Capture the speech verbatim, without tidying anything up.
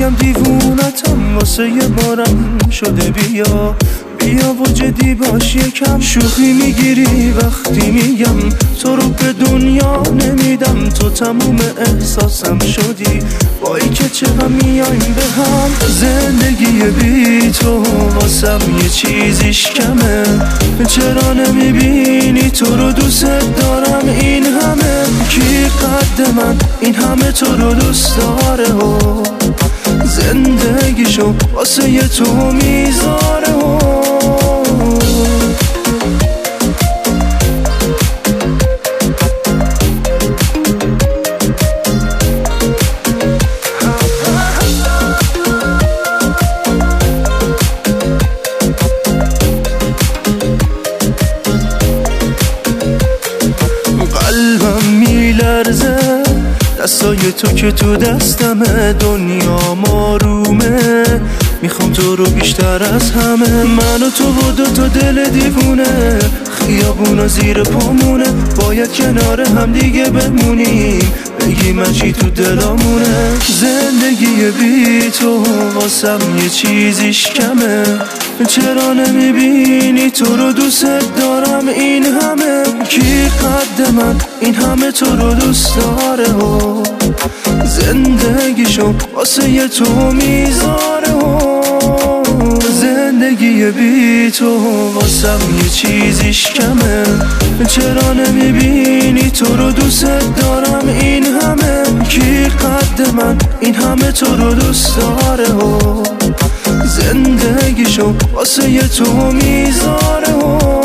میگم دیوونتم واسه یه بارم شده بیا بیا و جدی باش یکم شوخی میگیری وقتی میگم تو رو به دنیا نمیدم تو تموم احساسم شدی با ای که چقدر میایم به هم زندگی بی تو واسم یه چیزیش کمه چرا نمیبینی تو رو دوست دارم این همه کی قد من این همه تو رو دوست داره و زندگیشو واسه یه تو میذاره و قلبم میلرزه دستای تو که تو دستمه دنیا مارومه میخوام تو رو بیشتر از همه من و تو و دو تا دل دیوونه خیابونا زیر پامونه باید کنار هم دیگه بمونیم بگی من چی تو دلامونه زندگی بی تو واسم یه چیزیش کمه چرا نمیبینی تو رو دوست دارم این همه کی قد من این همه تو رو دوست داره و زندگیشو واسه یه تو میذاره و زندگی بی تو واسم یه چیزیش کمه چرا نمیبینی تو رو دوست دارم این همه کی قد من این همه تو رو دوست داره و زندگیشو واسه یه تو میذاره و